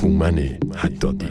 هومن حدادی.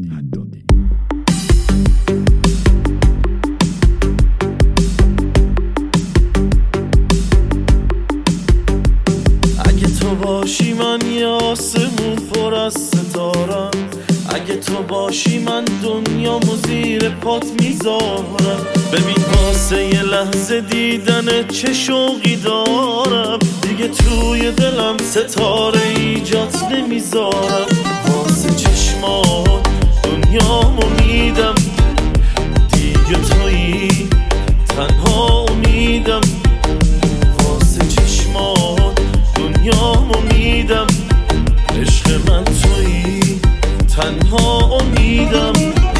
اگه تو باشی من یه آسمون پر از ستارم، اگه تو باشی من دنیامو زیر پات میذارم. ببین واسه یه لحظه دیدن چه شوقی دارم، دیگه توی دلم ستاره ایجات نمیذارم. واسه چشمات دنیامو میدم، دیگه تویی تنها امیدم. واسه چشمات دنیامو میدم، عشق من تویی تنها امیدم.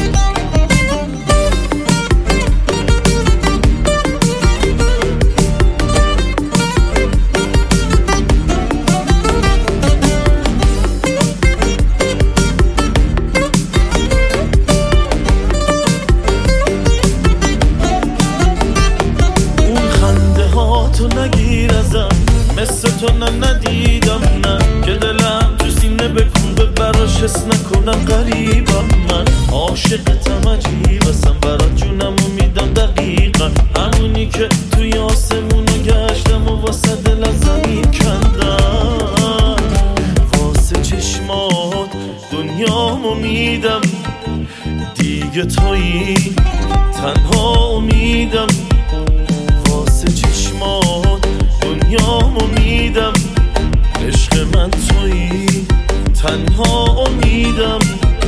اون خنده ها تو نگیر ازم، مثل تو ندیدم نه، که دلم تو سینه بکوبه براش حس نکنم غریبم. من عاشقتم عجیبستم، برات جونمو میدم دقیقا، همونی که توی آسمونو گشتم و واسه دل از زمین کندم. واسه چشمات دنیامو میدم، دیگه تویی تنها امیدم. واسه چشمات دنیامو میدم، عشق من تویی تنها امیدم.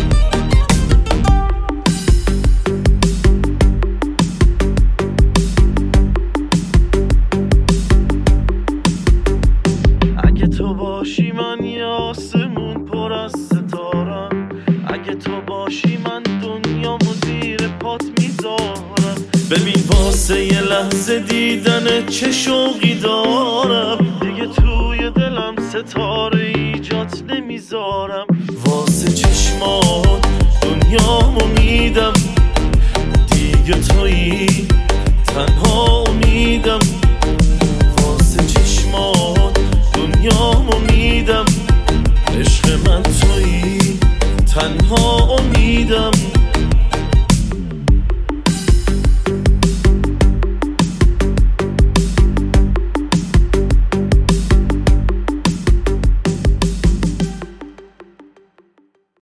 اگه تو باشی من یه آسمون پر از ستارم، اگه تو باشی من دنیامو زیر پات میذارم. ببین واسه یه لحظه دیدن چه شوقی دارم، دیگه توی دلم ستاره ایجات نمیذارم. واسه چشمات دنیامو میدم، دیگه تویی